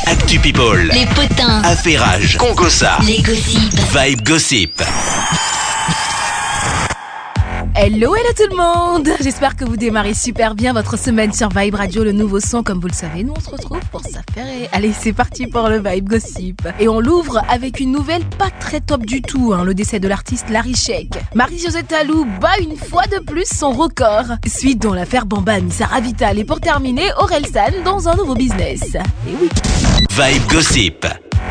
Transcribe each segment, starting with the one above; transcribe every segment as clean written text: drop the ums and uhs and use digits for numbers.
Actu People. Les potins. Affairage. Congossa. Les gossips. Vibe Gossip. Hello tout le monde. J'espère que vous démarrez super bien votre semaine sur Vibe Radio, le nouveau son. Comme vous le savez, nous on se retrouve pour s'affairer. Allez, c'est parti pour le Vibe Gossip. Et on l'ouvre avec une nouvelle pas très top du tout, le décès de l'artiste Larry Sheik. Marie-Josée Talou bat une fois de plus son record. Suite dans l'affaire Bamba Missara Vital. Et pour terminer, Orelsan dans un nouveau business. Et oui. Vibe Gossip.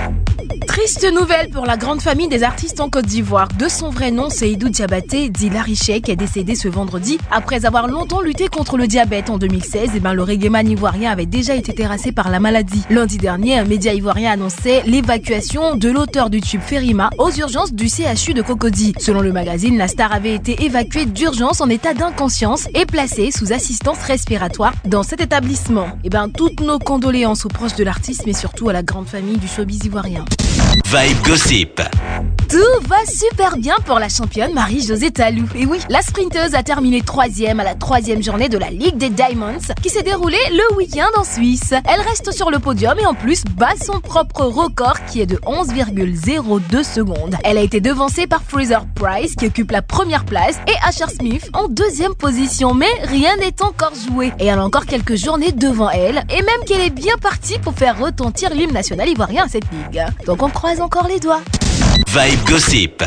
Triste nouvelle pour la grande famille des artistes en Côte d'Ivoire. De son vrai nom, Seydou Diabaté, dit Larry Sheik, est décédé ce vendredi après avoir longtemps lutté contre le diabète. En 2016, le reggaeman ivoirien avait déjà été terrassé par la maladie. Lundi dernier, un média ivoirien annonçait l'évacuation de l'auteur du tube Ferima aux urgences du CHU de Cocody. Selon le magazine, la star avait été évacuée d'urgence en état d'inconscience et placée sous assistance respiratoire dans cet établissement. Toutes nos condoléances aux proches de l'artiste, mais surtout à la grande famille du showbiz ivoirien. Vibe Gossip. Tout va super bien pour la championne Marie-Josée Talou. Et oui, la sprinteuse a terminé 3e à la 3e journée de la Ligue des Diamonds qui s'est déroulée le week-end en Suisse. Elle reste sur le podium et en plus bat son propre record qui est de 11,02 secondes. Elle a été devancée par Fraser Price qui occupe la première place et Asher Smith en 2e position. Mais rien n'est encore joué et elle a encore quelques journées devant elle et même qu'elle est bien partie pour faire retentir l'hymne national ivoirien à cette ligue. Donc on croise encore les doigts. Vibe Gossip.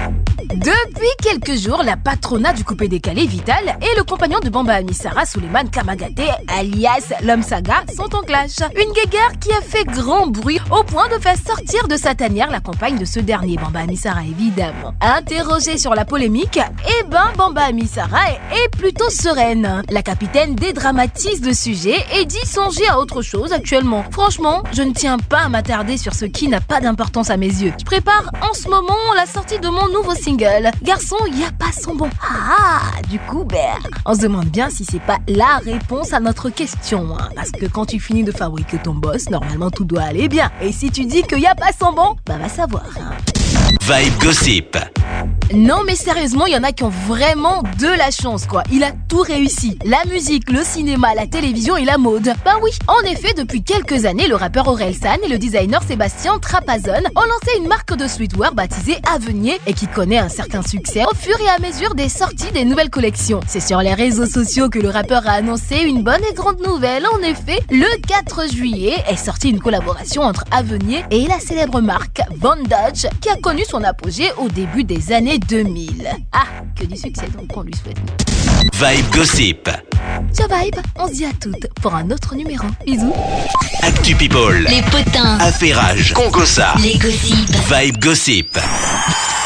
Depuis quelques jours, la patronat du coupé décalé Vital et le compagnon de Bamba Missara, Souleymane Kamagaté, alias l'homme saga, sont en clash. Une guéguerre qui a fait grand bruit au point de faire sortir de sa tanière la compagne de ce dernier, Bamba Missara évidemment. Interrogée sur la polémique, Bamba Missara est plutôt sereine. La capitaine dédramatise le sujet et dit songer à autre chose actuellement. Franchement, je ne tiens pas à m'attarder sur ce qui n'a pas d'importance à mes yeux. Je prépare en ce moment la sortie de mon nouveau single. Garçon, y a pas son bon. Du coup, on se demande bien si c'est pas la réponse à notre question. Parce que quand tu finis de fabriquer ton boss, normalement tout doit aller bien. Et si tu dis qu'il y a pas son bon, va savoir. Vibe Gossip. Non mais sérieusement, il y en a qui ont vraiment de la chance quoi. Il a tout réussi. La musique, le cinéma, la télévision et la mode. Oui, en effet, depuis quelques années, le rappeur Orelsan et le designer Sébastien Trapazone ont lancé une marque de streetwear baptisée Avenir et qui connaît un certain succès au fur et à mesure des sorties des nouvelles collections. C'est sur les réseaux sociaux que le rappeur a annoncé une bonne et grande nouvelle. En effet, le 4 juillet est sortie une collaboration entre Avenir et la célèbre marque Von Dutch qui a connu son apogée au début des années 2000. Que du succès donc on lui souhaite. Vibe Gossip. Ciao Vibe, on se dit à toutes pour un autre numéro. Bisous. Actu People. Les potins. Affairage. Congossa. Les gossips. Vibe Gossip.